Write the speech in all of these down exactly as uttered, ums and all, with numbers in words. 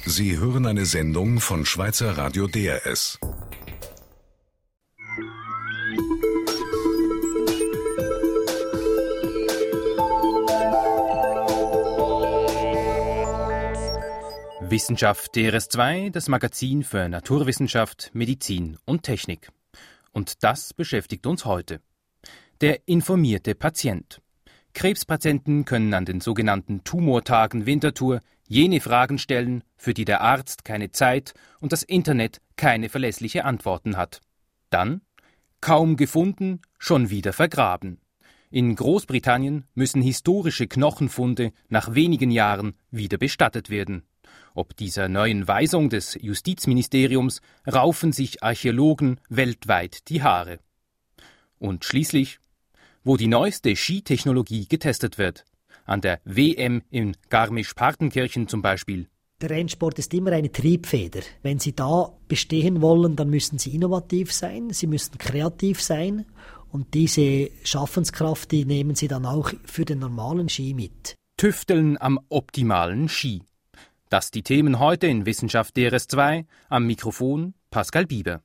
Sie hören eine Sendung von Schweizer Radio D R S. Wissenschaft D R S zwei, das Magazin für Naturwissenschaft, Medizin und Technik. Und das beschäftigt uns heute. Der informierte Patient. Krebspatienten können an den sogenannten Tumortagen Winterthur jene Fragen stellen, für die der Arzt keine Zeit und das Internet keine verlässliche Antworten hat. Dann, kaum gefunden, schon wieder vergraben. In Großbritannien müssen historische Knochenfunde nach wenigen Jahren wieder bestattet werden. Ob dieser neuen Weisung des Justizministeriums raufen sich Archäologen weltweit die Haare. Und schließlich, wo die neueste Skitechnologie getestet wird, an der W M in Garmisch-Partenkirchen zum Beispiel. Der Rennsport ist immer eine Triebfeder. Wenn Sie da bestehen wollen, dann müssen Sie innovativ sein, Sie müssen kreativ sein und diese Schaffenskraft, die nehmen Sie dann auch für den normalen Ski mit. Tüfteln am optimalen Ski. Das die Themen heute in Wissenschaft D R S zwei, am Mikrofon Pascal Bieber.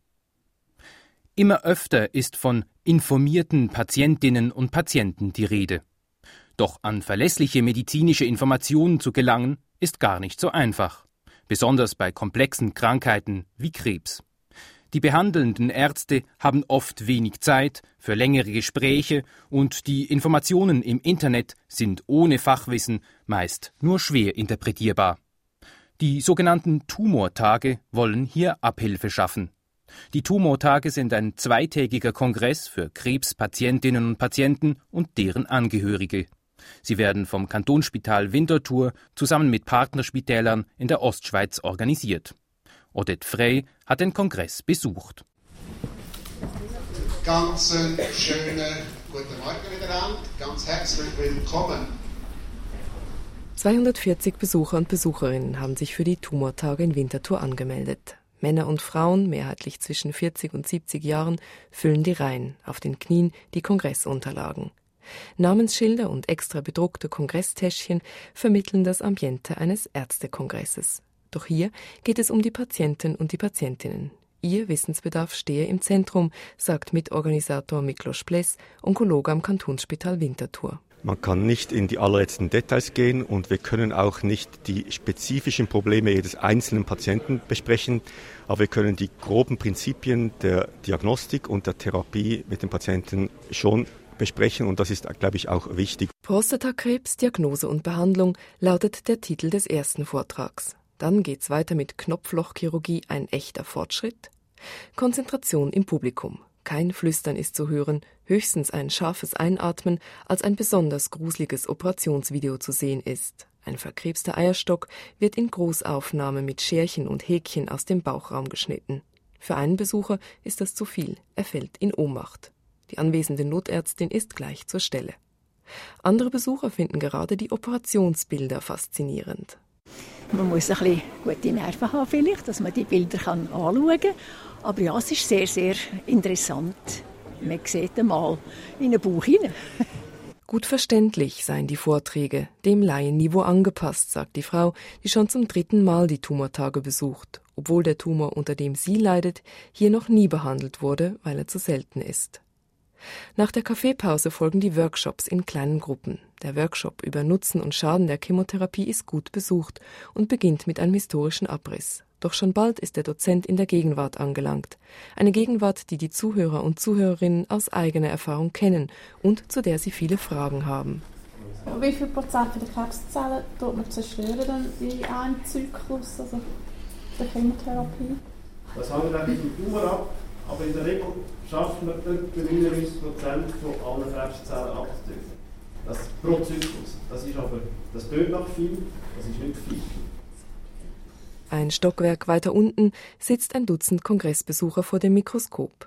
Immer öfter ist von informierten Patientinnen und Patienten die Rede. Doch an verlässliche medizinische Informationen zu gelangen, ist gar nicht so einfach. Besonders bei komplexen Krankheiten wie Krebs. Die behandelnden Ärzte haben oft wenig Zeit für längere Gespräche und die Informationen im Internet sind ohne Fachwissen meist nur schwer interpretierbar. Die sogenannten Tumortage wollen hier Abhilfe schaffen. Die Tumortage sind ein zweitägiger Kongress für Krebspatientinnen und Patienten und deren Angehörige. Sie werden vom Kantonsspital Winterthur zusammen mit Partnerspitälern in der Ostschweiz organisiert. Odette Frey hat den Kongress besucht. Ganz schönen guten Morgen miteinander, ganz herzlich willkommen. zweihundertvierzig Besucher und Besucherinnen haben sich für die Tumortage in Winterthur angemeldet. Männer und Frauen, mehrheitlich zwischen vierzig und siebzig Jahren, füllen die Reihen, auf den Knien die Kongressunterlagen. Namensschilder und extra bedruckte Kongresstäschchen vermitteln das Ambiente eines Ärztekongresses. Doch hier geht es um die Patienten und die Patientinnen. Ihr Wissensbedarf stehe im Zentrum, sagt Mitorganisator Miklos Pless, Onkologe am Kantonsspital Winterthur. Man kann nicht in die allerletzten Details gehen und wir können auch nicht die spezifischen Probleme jedes einzelnen Patienten besprechen, aber wir können die groben Prinzipien der Diagnostik und der Therapie mit den Patienten schon besprechen und das ist, glaube ich, auch wichtig. Prostatakrebs, Diagnose und Behandlung lautet der Titel des ersten Vortrags. Dann geht's weiter mit Knopflochchirurgie, ein echter Fortschritt. Konzentration im Publikum. Kein Flüstern ist zu hören, höchstens ein scharfes Einatmen, als ein besonders gruseliges Operationsvideo zu sehen ist. Ein verkrebster Eierstock wird in Großaufnahme mit Scherchen und Häkchen aus dem Bauchraum geschnitten. Für einen Besucher ist das zu viel, er fällt in Ohnmacht. Die anwesende Notärztin ist gleich zur Stelle. Andere Besucher finden gerade die Operationsbilder faszinierend. Man muss ein bisschen gute Nerven haben vielleicht, dass man die Bilder anschauen kann. Aber ja, es ist sehr, sehr interessant. Man sieht einmal in den Bauch hinein. Gut verständlich seien die Vorträge, dem Laienniveau angepasst, sagt die Frau, die schon zum dritten Mal die Tumortage besucht, obwohl der Tumor, unter dem sie leidet, hier noch nie behandelt wurde, weil er zu selten ist. Nach der Kaffeepause folgen die Workshops in kleinen Gruppen. Der Workshop über Nutzen und Schaden der Chemotherapie ist gut besucht und beginnt mit einem historischen Abriss. Doch schon bald ist der Dozent in der Gegenwart angelangt. Eine Gegenwart, die die Zuhörer und Zuhörerinnen aus eigener Erfahrung kennen und zu der sie viele Fragen haben. Wie viel Prozent der Krebszellen tut man zerstören in einem Zyklus, also der Chemotherapie? Das hängt ein bisschen vom Tumor ab, aber in der Regel schafft man etwa neunundneunzig Prozent von allen Krebszellen abzutöten. Das pro Zyklus. Das ist aber, das tötet noch viel, das ist nicht viel. Ein Stockwerk weiter unten sitzt ein Dutzend Kongressbesucher vor dem Mikroskop.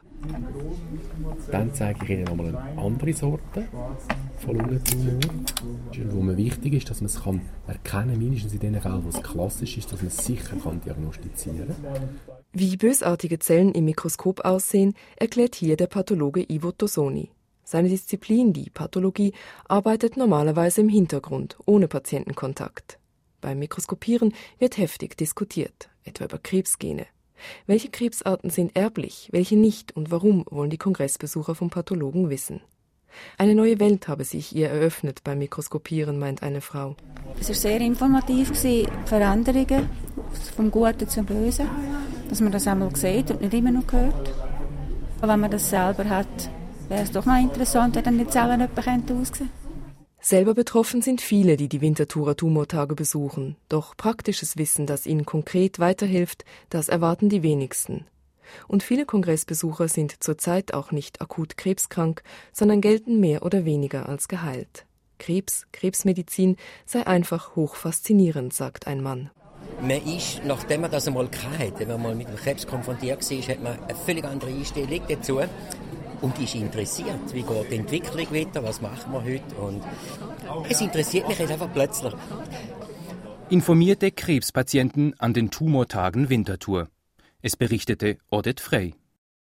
Dann zeige ich Ihnen nochmal eine andere Sorte von Lungentumor. Wo mir wichtig ist, dass man es kann erkennen, mindestens in den Fällen, wo es klassisch ist, dass man es sicher kann diagnostizieren kann. Wie bösartige Zellen im Mikroskop aussehen, erklärt hier der Pathologe Ivo Tosoni. Seine Disziplin, die Pathologie, arbeitet normalerweise im Hintergrund, ohne Patientenkontakt. Beim Mikroskopieren wird heftig diskutiert, etwa über Krebsgene. Welche Krebsarten sind erblich, welche nicht und warum, wollen die Kongressbesucher vom Pathologen wissen. Eine neue Welt habe sich ihr eröffnet beim Mikroskopieren, meint eine Frau. Es war sehr informativ, die Veränderungen vom Guten zum Bösen, dass man das einmal sieht und nicht immer noch hört. Und wenn man das selber hat, wäre es doch mal interessant, wie dann die Zellen etwa aussehen könnten. Selber betroffen sind viele, die die Winterthurer Tumortage besuchen. Doch praktisches Wissen, das ihnen konkret weiterhilft, das erwarten die wenigsten. Und viele Kongressbesucher sind zurzeit auch nicht akut krebskrank, sondern gelten mehr oder weniger als geheilt. Krebs, Krebsmedizin sei einfach hoch faszinierend, sagt ein Mann. Man ist, nachdem man das einmal hatte, wenn man mal mit dem Krebs konfrontiert war, hat man eine völlig andere Einstellung dazu. Und ist interessiert, wie geht die Entwicklung weiter, was machen wir heute. Und es interessiert mich einfach plötzlich. Informierte Krebspatienten an den Tumortagen Winterthur. Es berichtete Odette Frey.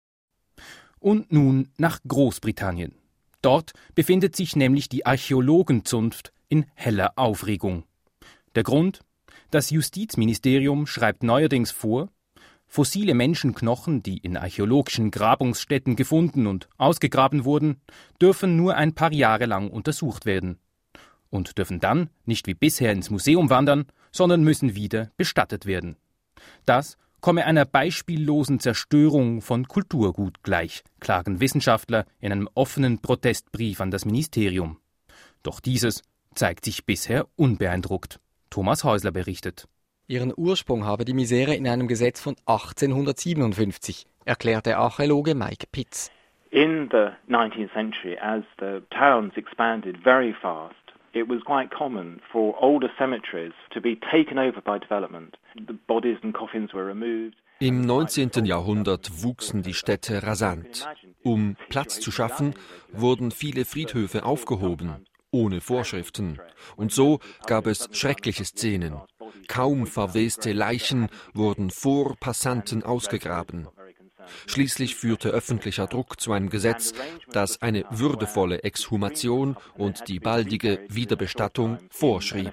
Und nun nach Großbritannien. Dort befindet sich nämlich die Archäologenzunft in heller Aufregung. Der Grund? Das Justizministerium schreibt neuerdings vor, fossile Menschenknochen, die in archäologischen Grabungsstätten gefunden und ausgegraben wurden, dürfen nur ein paar Jahre lang untersucht werden und dürfen dann nicht wie bisher ins Museum wandern, sondern müssen wieder bestattet werden. Das komme einer beispiellosen Zerstörung von Kulturgut gleich, klagen Wissenschaftler in einem offenen Protestbrief an das Ministerium. Doch dieses zeigt sich bisher unbeeindruckt. Thomas Häusler berichtet. Ihren Ursprung habe die Misere in einem Gesetz von achtzehnhundertsiebenundfünfzig, erklärt der Archäologe Mike Pitts. In the nineteenth century, as the towns expanded very fast, it was quite common for older cemeteries to be taken over by development. The bodies and coffins were removed. Im neunzehnten Jahrhundert wuchsen die Städte rasant. Um Platz zu schaffen, wurden viele Friedhöfe aufgehoben, ohne Vorschriften. Und so gab es schreckliche Szenen. Kaum verweste Leichen wurden vor Passanten ausgegraben. Schließlich führte öffentlicher Druck zu einem Gesetz, das eine würdevolle Exhumation und die baldige Wiederbestattung vorschrieb.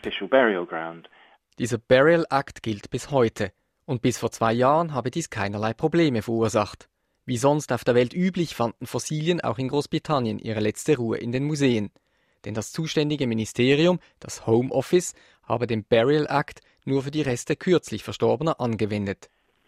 Dieser Burial Act gilt bis heute und bis vor zwei Jahren habe dies keinerlei Probleme verursacht. Wie sonst auf der Welt üblich fanden Fossilien auch in Großbritannien ihre letzte Ruhe in den Museen. Denn das zuständige Ministerium, das Home Office, habe den Burial Act nur für die Reste kürzlich Verstorbener angewendet.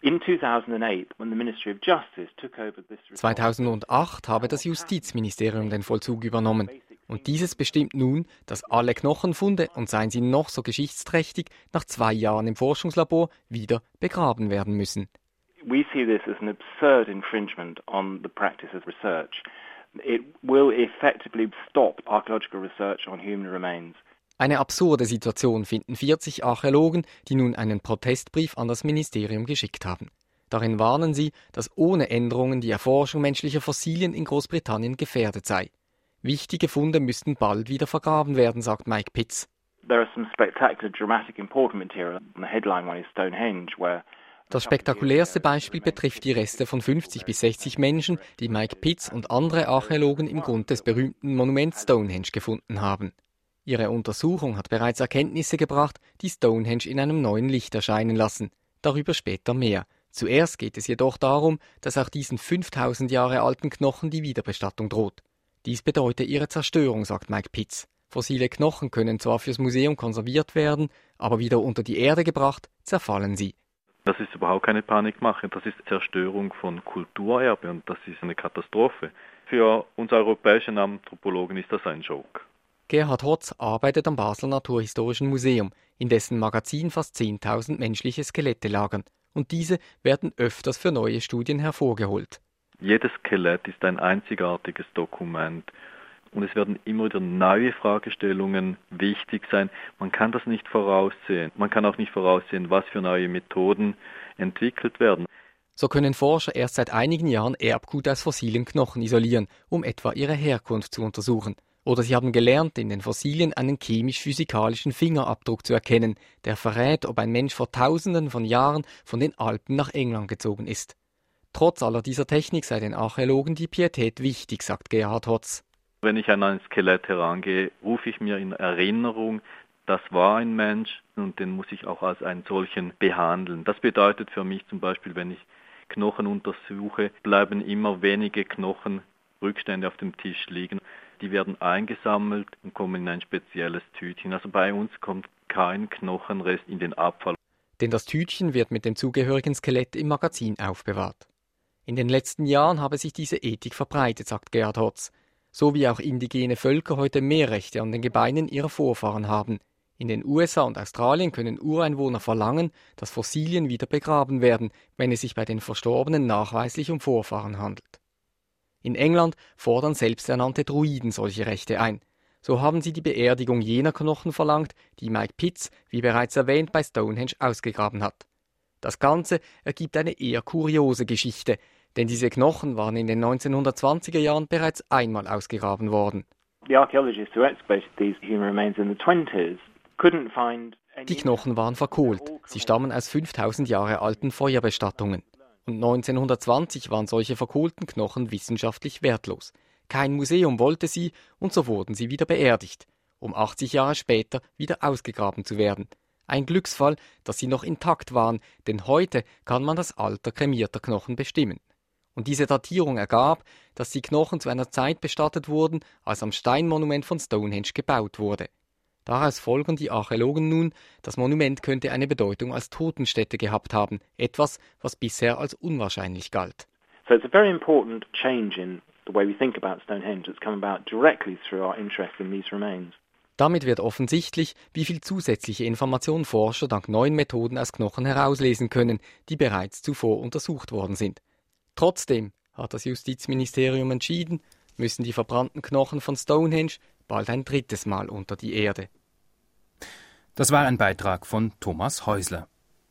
zweitausendacht habe das Justizministerium den Vollzug übernommen. Und dieses bestimmt nun, dass alle Knochenfunde, und seien sie noch so geschichtsträchtig, nach zwei Jahren im Forschungslabor wieder begraben werden müssen. We see this as an absurd infringement on the practice of research. It will effectively stop archaeological research on human remains. Eine absurde Situation finden vierzig Archäologen, die nun einen Protestbrief an das Ministerium geschickt haben. Darin warnen sie, dass ohne Änderungen die Erforschung menschlicher Fossilien in Großbritannien gefährdet sei. Wichtige Funde müssten bald wieder vergraben werden, sagt Mike Pitts. There are some spectacular, dramatic, important material. The headline one is Stonehenge, where Das spektakulärste Beispiel betrifft die Reste von fünfzig bis sechzig Menschen, die Mike Pitts und andere Archäologen im Grund des berühmten Monuments Stonehenge gefunden haben. Ihre Untersuchung hat bereits Erkenntnisse gebracht, die Stonehenge in einem neuen Licht erscheinen lassen. Darüber später mehr. Zuerst geht es jedoch darum, dass auch diesen fünftausend Jahre alten Knochen die Wiederbestattung droht. Dies bedeutet ihre Zerstörung, sagt Mike Pitts. Fossile Knochen können zwar fürs Museum konserviert werden, aber wieder unter die Erde gebracht, zerfallen sie. Das ist überhaupt keine Panikmache, das ist Zerstörung von Kulturerbe und das ist eine Katastrophe. Für uns europäischen Anthropologen ist das ein Schock. Gerhard Hotz arbeitet am Basler Naturhistorischen Museum, in dessen Magazin fast zehntausend menschliche Skelette lagern. Und diese werden öfters für neue Studien hervorgeholt. Jedes Skelett ist ein einzigartiges Dokument. Und es werden immer wieder neue Fragestellungen wichtig sein. Man kann das nicht voraussehen. Man kann auch nicht voraussehen, was für neue Methoden entwickelt werden. So können Forscher erst seit einigen Jahren Erbgut aus fossilen Knochen isolieren, um etwa ihre Herkunft zu untersuchen. Oder sie haben gelernt, in den Fossilien einen chemisch-physikalischen Fingerabdruck zu erkennen, der verrät, ob ein Mensch vor Tausenden von Jahren von den Alpen nach England gezogen ist. Trotz aller dieser Technik sei den Archäologen die Pietät wichtig, sagt Gerhard Hotz. Wenn ich an ein Skelett herangehe, rufe ich mir in Erinnerung das war ein Mensch und den muss ich auch als einen solchen behandeln. Das bedeutet für mich zum Beispiel, wenn ich Knochen untersuche, bleiben immer wenige Knochenrückstände auf dem Tisch liegen. Die werden eingesammelt und kommen in ein spezielles Tütchen. Also bei uns kommt kein Knochenrest in den Abfall. Denn das Tütchen wird mit dem zugehörigen Skelett im Magazin aufbewahrt. In den letzten Jahren habe sich diese Ethik verbreitet, sagt Gerhard Hotz. So wie auch indigene Völker heute mehr Rechte an den Gebeinen ihrer Vorfahren haben. In den U S A und Australien können Ureinwohner verlangen, dass Fossilien wieder begraben werden, wenn es sich bei den Verstorbenen nachweislich um Vorfahren handelt. In England fordern selbsternannte Druiden solche Rechte ein. So haben sie die Beerdigung jener Knochen verlangt, die Mike Pitts, wie bereits erwähnt, bei Stonehenge ausgegraben hat. Das Ganze ergibt eine eher kuriose Geschichte, denn diese Knochen waren in den neunzehnhundertzwanziger Jahren bereits einmal ausgegraben worden. The archaeologists who excavated these human remains in the twenties couldn't find any... Die Knochen waren verkohlt. Sie stammen aus fünftausend Jahre alten Feuerbestattungen. Und neunzehnhundertzwanzig waren solche verkohlten Knochen wissenschaftlich wertlos. Kein Museum wollte sie und so wurden sie wieder beerdigt, um achtzig Jahre später wieder ausgegraben zu werden. Ein Glücksfall, dass sie noch intakt waren, denn heute kann man das Alter kremierter Knochen bestimmen. Und diese Datierung ergab, dass die Knochen zu einer Zeit bestattet wurden, als am Steinmonument von Stonehenge gebaut wurde. Daraus folgern die Archäologen nun, das Monument könnte eine Bedeutung als Totenstätte gehabt haben, etwas, was bisher als unwahrscheinlich galt. So it's a very important change in the way we think about Stonehenge that's come about directly through our interest in these remains. Damit wird offensichtlich, wie viel zusätzliche Informationen Forscher dank neuen Methoden aus Knochen herauslesen können, die bereits zuvor untersucht worden sind. Trotzdem, hat das Justizministerium entschieden, müssen die verbrannten Knochen von Stonehenge bald ein drittes Mal unter die Erde. Das war ein Beitrag von Thomas Häusler.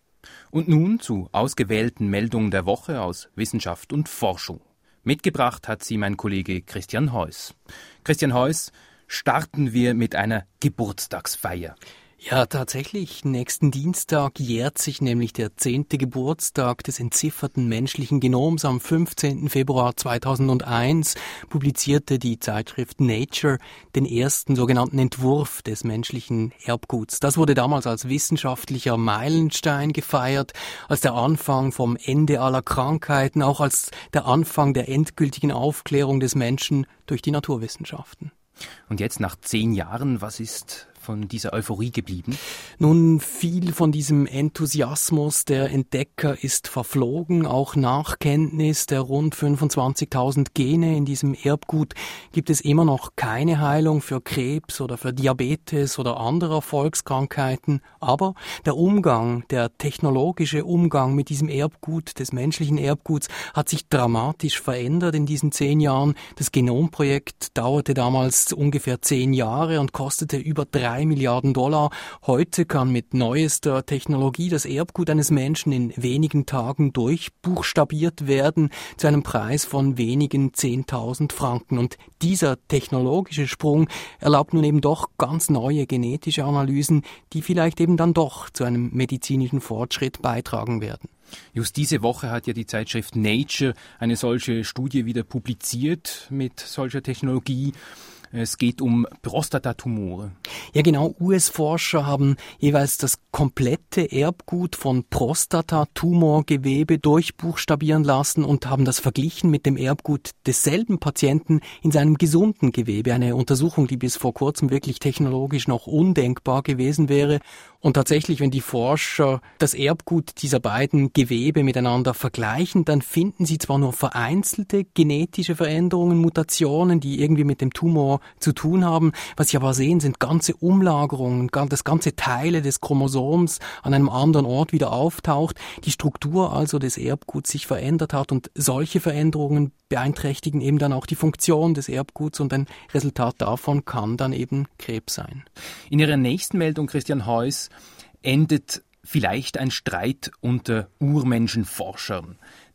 Und nun zu ausgewählten Meldungen der Woche aus Wissenschaft und Forschung. Mitgebracht hat sie mein Kollege Christian Heuss. Christian Heuss, starten wir mit einer Geburtstagsfeier. Ja, tatsächlich. Nächsten Dienstag jährt sich nämlich der zehnte Geburtstag des entzifferten menschlichen Genoms. Am fünfzehnten Februar zweitausendeins publizierte die Zeitschrift Nature den ersten sogenannten Entwurf des menschlichen Erbguts. Das wurde damals als wissenschaftlicher Meilenstein gefeiert, als der Anfang vom Ende aller Krankheiten, auch als der Anfang der endgültigen Aufklärung des Menschen durch die Naturwissenschaften. Und jetzt nach zehn Jahren, was ist von dieser Euphorie geblieben? Nun, viel von diesem Enthusiasmus der Entdecker ist verflogen. Auch nach Kenntnis der rund fünfundzwanzigtausend Gene in diesem Erbgut gibt es immer noch keine Heilung für Krebs oder für Diabetes oder andere Volkskrankheiten. Aber der Umgang, der technologische Umgang mit diesem Erbgut, des menschlichen Erbguts, hat sich dramatisch verändert in diesen zehn Jahren. Das Genomprojekt dauerte damals ungefähr zehn Jahre und kostete über drei Milliarden Dollar. Heute kann mit neuester Technologie das Erbgut eines Menschen in wenigen Tagen durchbuchstabiert werden, zu einem Preis von wenigen zehntausend Franken. Und dieser technologische Sprung erlaubt nun eben doch ganz neue genetische Analysen, die vielleicht eben dann doch zu einem medizinischen Fortschritt beitragen werden. Just diese Woche hat ja die Zeitschrift Nature eine solche Studie wieder publiziert mit solcher Technologie. Es geht um Prostatatumore. Ja genau, U S-Forscher haben jeweils das komplette Erbgut von Prostatatumorgewebe durchbuchstabieren lassen und haben das verglichen mit dem Erbgut desselben Patienten in seinem gesunden Gewebe. Eine Untersuchung, die bis vor kurzem wirklich technologisch noch undenkbar gewesen wäre. Und tatsächlich, wenn die Forscher das Erbgut dieser beiden Gewebe miteinander vergleichen, dann finden sie zwar nur vereinzelte genetische Veränderungen, Mutationen, die irgendwie mit dem Tumor zu tun haben. Was sie aber sehen, sind ganze Umlagerungen, dass ganze Teile des Chromosoms an einem anderen Ort wieder auftaucht, die Struktur also des Erbguts sich verändert hat und solche Veränderungen beeinträchtigen eben dann auch die Funktion des Erbguts und ein Resultat davon kann dann eben Krebs sein. In Ihrer nächsten Meldung, Christian Heuss, endet vielleicht ein Streit unter Urmenschenforschern.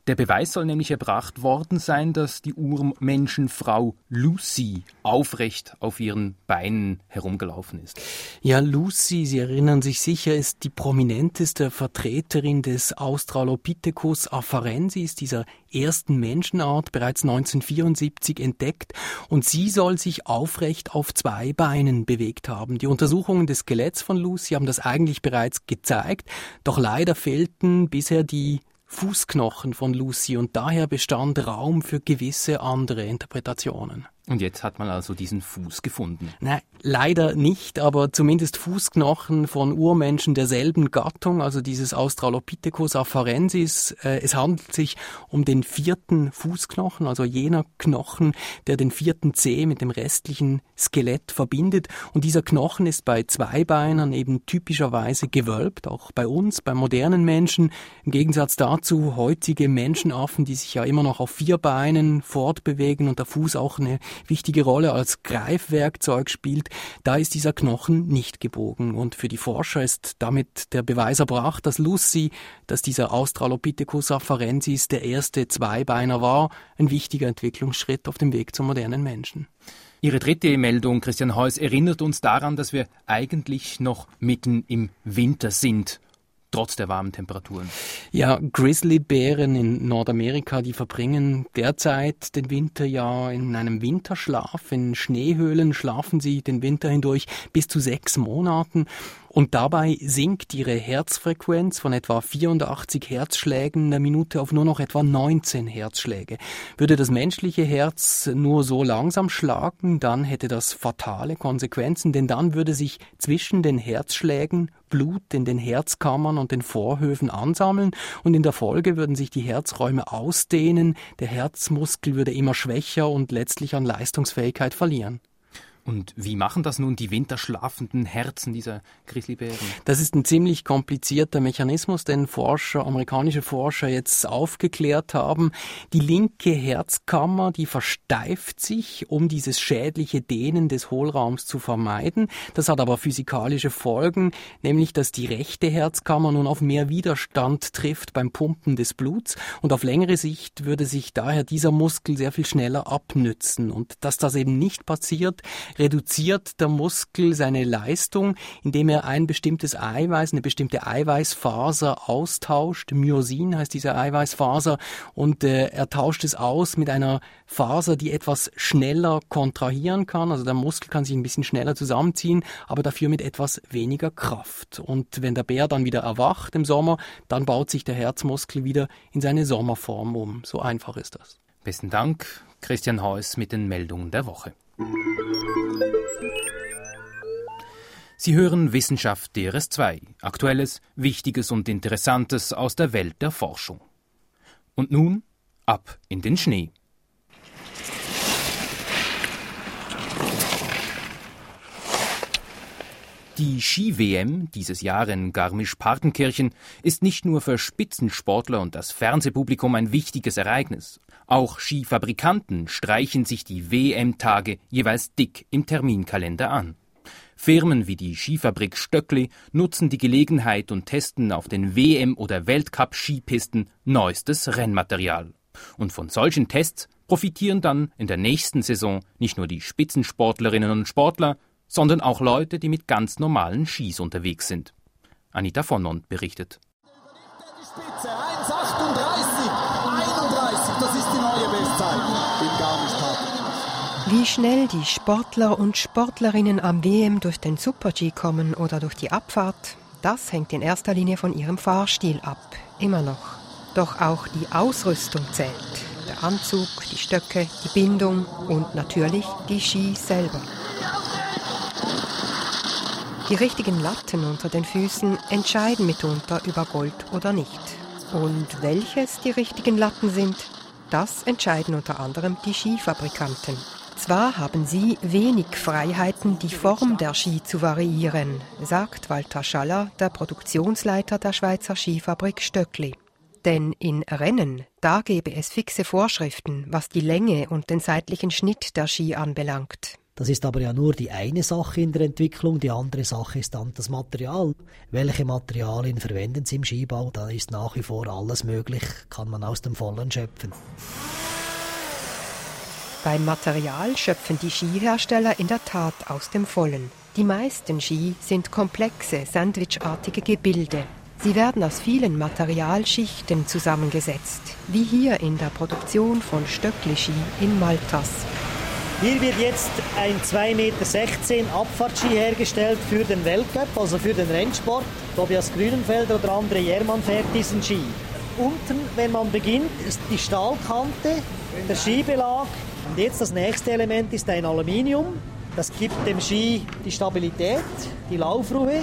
Der Beweis soll nämlich erbracht worden sein, dass die Urmenschenfrau Lucy aufrecht auf ihren Beinen herumgelaufen ist. Ja, Lucy, Sie erinnern sich sicher, ist die prominenteste Vertreterin des Australopithecus afarensis, dieser ersten Menschenart, bereits neunzehnhundertvierundsiebzig entdeckt, und sie soll sich aufrecht auf zwei Beinen bewegt haben. Die Untersuchungen des Skeletts von Lucy haben das eigentlich bereits gezeigt, doch leider fehlten bisher die Fußknochen von Lucy und daher bestand Raum für gewisse andere Interpretationen. Und jetzt hat man also diesen Fuß gefunden? Nein, leider nicht, aber zumindest Fußknochen von Urmenschen derselben Gattung, also dieses Australopithecus afarensis. Äh, es handelt sich um den vierten Fußknochen, also jener Knochen, der den vierten Zeh mit dem restlichen Skelett verbindet. Und dieser Knochen ist bei Zweibeinern eben typischerweise gewölbt, auch bei uns, bei modernen Menschen. Im Gegensatz dazu heutige Menschenaffen, die sich ja immer noch auf vier Beinen fortbewegen und der Fuß auch eine wichtige Rolle als Greifwerkzeug spielt, da ist dieser Knochen nicht gebogen. Und für die Forscher ist damit der Beweis erbracht, dass Lucy, dass dieser Australopithecus afarensis der erste Zweibeiner war, ein wichtiger Entwicklungsschritt auf dem Weg zum modernen Menschen. Ihre dritte Meldung, Christian Heuss, erinnert uns daran, dass wir eigentlich noch mitten im Winter sind. Trotz der warmen Temperaturen. Ja, Grizzlybären in Nordamerika, die verbringen derzeit den Winter ja in einem Winterschlaf. In Schneehöhlen schlafen sie den Winter hindurch bis zu sechs Monaten. Und dabei sinkt ihre Herzfrequenz von etwa vierundachtzig Herzschlägen in der Minute auf nur noch etwa neunzehn Herzschläge. Würde das menschliche Herz nur so langsam schlagen, dann hätte das fatale Konsequenzen, denn dann würde sich zwischen den Herzschlägen Blut in den Herzkammern und den Vorhöfen ansammeln und in der Folge würden sich die Herzräume ausdehnen, der Herzmuskel würde immer schwächer und letztlich an Leistungsfähigkeit verlieren. Und wie machen das nun die winterschlafenden Herzen dieser Grizzlybären? Das ist ein ziemlich komplizierter Mechanismus, den Forscher, amerikanische Forscher jetzt aufgeklärt haben. Die linke Herzkammer, die versteift sich, um dieses schädliche Dehnen des Hohlraums zu vermeiden. Das hat aber physikalische Folgen, nämlich dass die rechte Herzkammer nun auf mehr Widerstand trifft beim Pumpen des Bluts und auf längere Sicht würde sich daher dieser Muskel sehr viel schneller abnützen. Und dass das eben nicht passiert, reduziert der Muskel seine Leistung, indem er ein bestimmtes Eiweiß, eine bestimmte Eiweißfaser austauscht. Myosin heißt diese Eiweißfaser und äh, er tauscht es aus mit einer Faser, die etwas schneller kontrahieren kann. Also der Muskel kann sich ein bisschen schneller zusammenziehen, aber dafür mit etwas weniger Kraft. Und wenn der Bär dann wieder erwacht im Sommer, dann baut sich der Herzmuskel wieder in seine Sommerform um. So einfach ist das. Besten Dank, Christian Heuss mit den Meldungen der Woche. Sie hören Wissenschaft D R S zwei, Aktuelles, Wichtiges und Interessantes aus der Welt der Forschung. Und nun ab in den Schnee. Die Ski-W M dieses Jahr in Garmisch-Partenkirchen ist nicht nur für Spitzensportler und das Fernsehpublikum ein wichtiges Ereignis. Auch Skifabrikanten streichen sich die W M-Tage jeweils dick im Terminkalender an. Firmen wie die Skifabrik Stöckli nutzen die Gelegenheit und testen auf den W M- oder Weltcup-Skipisten neuestes Rennmaterial. Und von solchen Tests profitieren dann in der nächsten Saison nicht nur die Spitzensportlerinnen und Sportler, sondern auch Leute, die mit ganz normalen Skis unterwegs sind. Anita von Nont berichtet. Spitze, eins achtunddreißig, einunddreißig, das ist die neue Bestzeit in Garmisch-Partenkirchen. Wie schnell die Sportler und Sportlerinnen am W M durch den Super-G kommen oder durch die Abfahrt, das hängt in erster Linie von ihrem Fahrstil ab, immer noch. Doch auch die Ausrüstung zählt. Der Anzug, die Stöcke, die Bindung und natürlich die Ski selber. Die richtigen Latten unter den Füßen entscheiden mitunter über Gold oder nicht. Und welches die richtigen Latten sind, das entscheiden unter anderem die Skifabrikanten. Zwar haben sie wenig Freiheiten, die Form der Ski zu variieren, sagt Walter Schaller, der Produktionsleiter der Schweizer Skifabrik Stöckli. Denn in Rennen, da gebe es fixe Vorschriften, was die Länge und den seitlichen Schnitt der Ski anbelangt. Das ist aber ja nur die eine Sache in der Entwicklung. Die andere Sache ist dann das Material. Welche Materialien verwenden Sie im Skibau? Da ist nach wie vor alles möglich, kann man aus dem Vollen schöpfen. Beim Material schöpfen die Skihersteller in der Tat aus dem Vollen. Die meisten Ski sind komplexe, sandwichartige Gebilde. Sie werden aus vielen Materialschichten zusammengesetzt, wie hier in der Produktion von Stöckli-Ski in Maltas. Hier wird jetzt ein zwei Meter sechzehn Abfahrtski hergestellt für den Weltcup, also für den Rennsport. Tobias Grünenfelder oder André Jermann fährt diesen Ski. Unten, wenn man beginnt, ist die Stahlkante, der Skibelag. Und jetzt das nächste Element ist ein Aluminium. Das gibt dem Ski die Stabilität, die Laufruhe.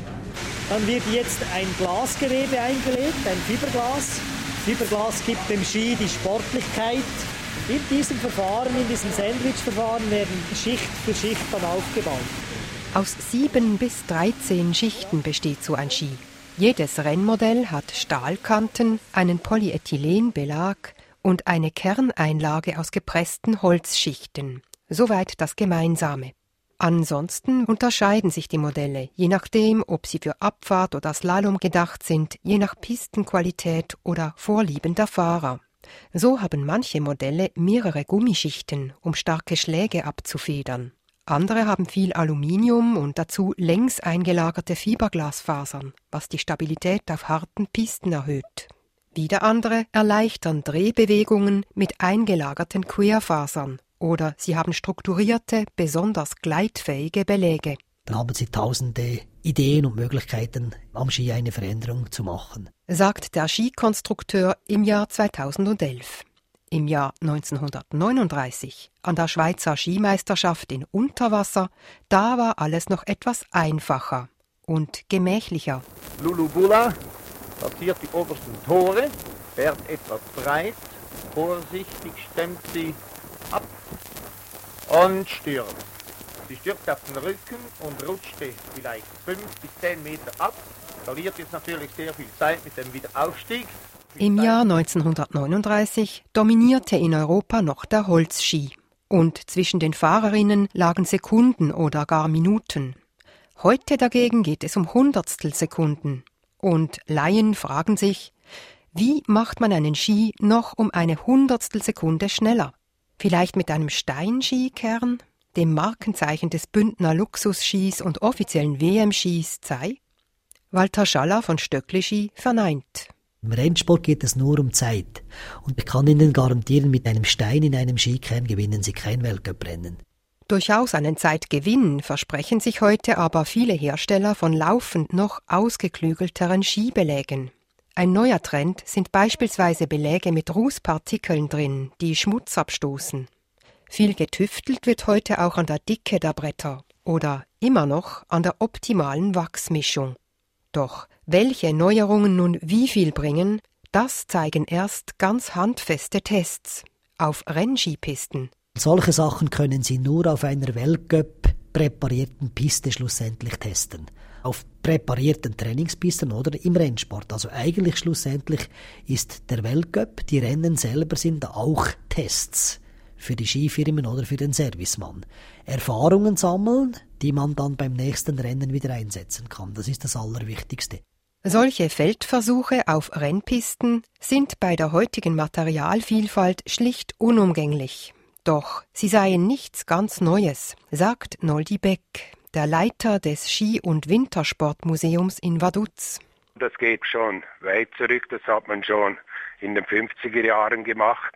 Dann wird jetzt ein Glasgewebe eingelegt, ein Fiberglas. Fiberglas gibt dem Ski die Sportlichkeit. In diesem Verfahren, in diesem Sandwich-Verfahren werden Schicht für Schicht dann aufgebaut. Aus sieben bis dreizehn Schichten besteht so ein Ski. Jedes Rennmodell hat Stahlkanten, einen Polyethylenbelag und eine Kerneinlage aus gepressten Holzschichten. Soweit das Gemeinsame. Ansonsten unterscheiden sich die Modelle, je nachdem, ob sie für Abfahrt oder Slalom gedacht sind, je nach Pistenqualität oder Vorlieben der Fahrer. So haben manche Modelle mehrere Gummischichten, um starke Schläge abzufedern. Andere haben viel Aluminium und dazu längs eingelagerte Fiberglasfasern, was die Stabilität auf harten Pisten erhöht. Wieder andere erleichtern Drehbewegungen mit eingelagerten Querfasern oder sie haben strukturierte, besonders gleitfähige Beläge. Dann haben Sie tausende Ideen und Möglichkeiten, am Ski eine Veränderung zu machen, sagt der Skikonstrukteur im Jahr zweitausendelf. Im Jahr neunzehnhundertneununddreißig, an der Schweizer Skimeisterschaft in Unterwasser, da war alles noch etwas einfacher und gemächlicher. Lulu Bula passiert die obersten Tore, fährt etwas breit, vorsichtig stemmt sie ab und stürzt. Sie stürzt auf den Rücken und rutschte vielleicht fünf bis zehn Meter ab, verliert jetzt natürlich sehr viel Zeit mit dem Wiederaufstieg. Im Jahr neunzehnhundertneununddreißig dominierte in Europa noch der Holzski und zwischen den Fahrerinnen lagen Sekunden oder gar Minuten. Heute dagegen geht es um Hundertstelsekunden und Laien fragen sich, wie macht man einen Ski noch um eine Hundertstelsekunde schneller? Vielleicht mit einem Steinskikern, dem Markenzeichen des Bündner Luxusskis und offiziellen W M-Skis sei? Walter Schaller von Stöckli-Ski verneint. Im Rennsport geht es nur um Zeit. Und ich kann Ihnen garantieren, mit einem Stein in einem Skikern gewinnen Sie kein Weltcuprennen. Durchaus einen Zeitgewinn versprechen sich heute aber viele Hersteller von laufend noch ausgeklügelteren Skibelägen. Ein neuer Trend sind beispielsweise Beläge mit Rußpartikeln drin, die Schmutz abstoßen. Viel getüftelt wird heute auch an der Dicke der Bretter oder immer noch an der optimalen Wachsmischung. Doch welche Neuerungen nun wie viel bringen, das zeigen erst ganz handfeste Tests auf Rennskipisten. Solche Sachen können Sie nur auf einer Weltcup-präparierten Piste schlussendlich testen. Auf präparierten Trainingspisten oder im Rennsport. Also eigentlich schlussendlich ist der Weltcup, die Rennen selber sind auch Tests für die Skifirmen oder für den Servicemann. Erfahrungen sammeln, die man dann beim nächsten Rennen wieder einsetzen kann. Das ist das Allerwichtigste. Solche Feldversuche auf Rennpisten sind bei der heutigen Materialvielfalt schlicht unumgänglich. Doch sie seien nichts ganz Neues, sagt Noldi Beck, der Leiter des Ski- und Wintersportmuseums in Vaduz. Das geht schon weit zurück, das hat man schon in den fünfziger Jahren gemacht.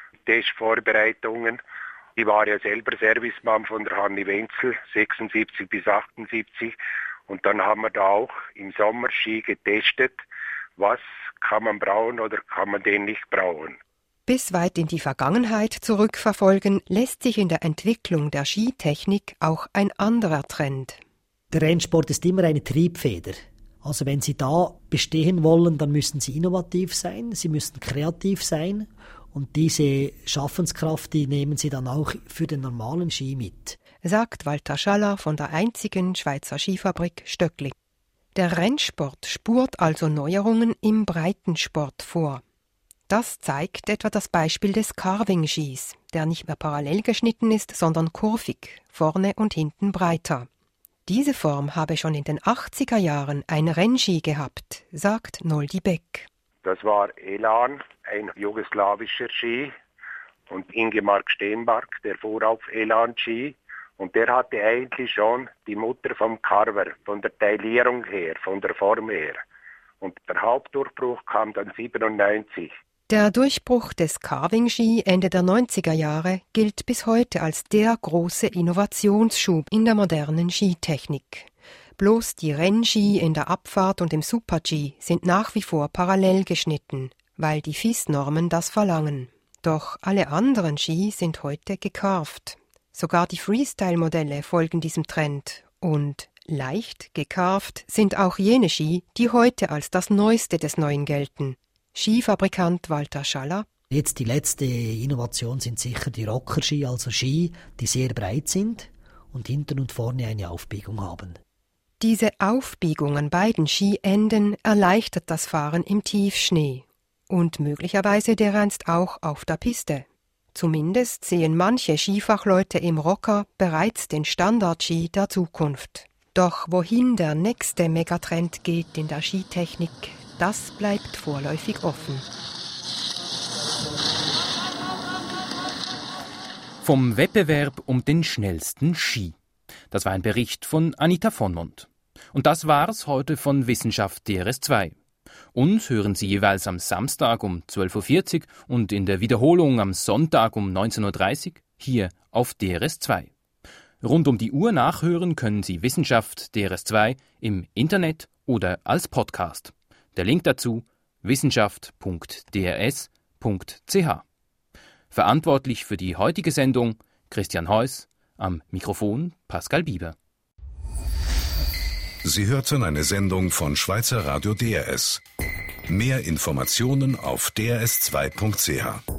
Testvorbereitungen. Ich war ja selber Servicemann von der Hanni Wenzel, sechsundsiebzig bis achtundsiebzig. Und dann haben wir da auch im Sommer Ski getestet. Was kann man brauchen oder kann man den nicht brauchen? Bis weit in die Vergangenheit zurückverfolgen, lässt sich in der Entwicklung der Skitechnik auch ein anderer Trend. Der Rennsport ist immer eine Triebfeder. Also wenn Sie da bestehen wollen, dann müssen Sie innovativ sein, Sie müssen kreativ sein und diese Schaffenskraft, die nehmen Sie dann auch für den normalen Ski mit, sagt Walter Schaller von der einzigen Schweizer Skifabrik Stöckli. Der Rennsport spurt also Neuerungen im Breitensport vor. Das zeigt etwa das Beispiel des Carving-Skis, der nicht mehr parallel geschnitten ist, sondern kurvig, vorne und hinten breiter. Diese Form habe schon in den achtziger Jahren ein Rennski gehabt, sagt Noldi Beck. Das war Elan, ein jugoslawischer Ski, und Ingemark Stenmark, der fuhr auf Elan-Ski, und der hatte eigentlich schon die Mutter vom Carver, von der Taillierung her, von der Form her. Und der Hauptdurchbruch kam dann siebenundneunzig. Der Durchbruch des Carving-Ski Ende der neunziger Jahre gilt bis heute als der große Innovationsschub in der modernen Skitechnik. Bloß die Rennski in der Abfahrt und im Super-G sind nach wie vor parallel geschnitten, weil die F I S-Normen das verlangen. Doch alle anderen Ski sind heute gecarved. Sogar die Freestyle-Modelle folgen diesem Trend. Und leicht gecarved sind auch jene Ski, die heute als das Neueste des Neuen gelten. Skifabrikant Walter Schaller. Jetzt die letzte Innovation sind sicher die Rocker-Ski, also Ski, die sehr breit sind und hinten und vorne eine Aufbiegung haben. Diese Aufbiegung an beiden Skienden erleichtert das Fahren im Tiefschnee. Und möglicherweise dereinst auch auf der Piste. Zumindest sehen manche Skifachleute im Rocker bereits den Standard-Ski der Zukunft. Doch wohin der nächste Megatrend geht in der Skitechnik, das bleibt vorläufig offen. Vom Wettbewerb um den schnellsten Ski. Das war ein Bericht von Anita Vonmont. Und das war's heute von Wissenschaft D R S zwei. Uns hören Sie jeweils am Samstag um zwölf Uhr vierzig und in der Wiederholung am Sonntag um neunzehn Uhr dreißig hier auf D R S zwei. Rund um die Uhr nachhören können Sie Wissenschaft D R S zwei im Internet oder als Podcast. Der Link dazu wissenschaft punkt d r s punkt c h. Verantwortlich für die heutige Sendung Christian Heuss, am Mikrofon Pascal Bieber. Sie hörten eine Sendung von Schweizer Radio D R S. Mehr Informationen auf d r s zwei punkt c h.